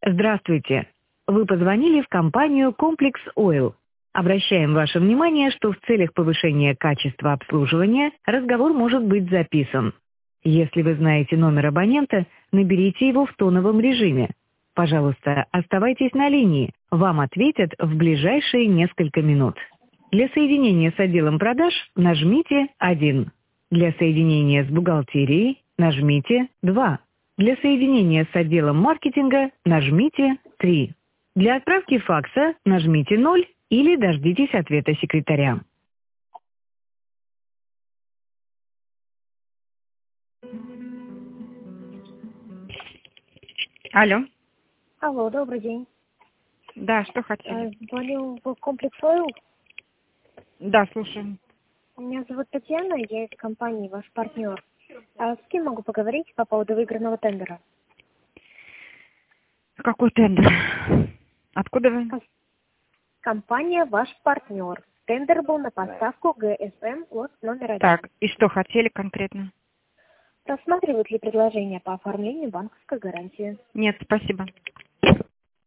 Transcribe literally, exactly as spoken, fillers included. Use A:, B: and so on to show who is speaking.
A: Здравствуйте. Вы позвонили в компанию Complex Oil. Обращаем ваше внимание, что в целях повышения качества обслуживания разговор может быть записан. Если вы знаете номер абонента, наберите его в тоновом режиме. Пожалуйста, оставайтесь на линии. Вам ответят в ближайшие несколько минут. Для соединения с отделом продаж нажмите один. Для соединения с бухгалтерией нажмите два. Для соединения с отделом маркетинга нажмите три. Для отправки факса нажмите ноль или дождитесь ответа секретаря.
B: Алло.
C: Алло, добрый день.
B: Да, что
C: Э,
B: хотели?
C: Звоню в комплекс Oil.
B: Да, слушаю.
C: Меня зовут Татьяна, я из компании ваш партнер. А с кем могу поговорить по поводу выигранного тендера?
B: Какой тендер? Откуда вы?
C: Ком- Компания ваш партнер. Тендер был на поставку ГСМ лот номер один.
B: Так, и что хотели конкретно?
C: Рассматривают ли предложение по оформлению банковской гарантии?
B: Нет, спасибо.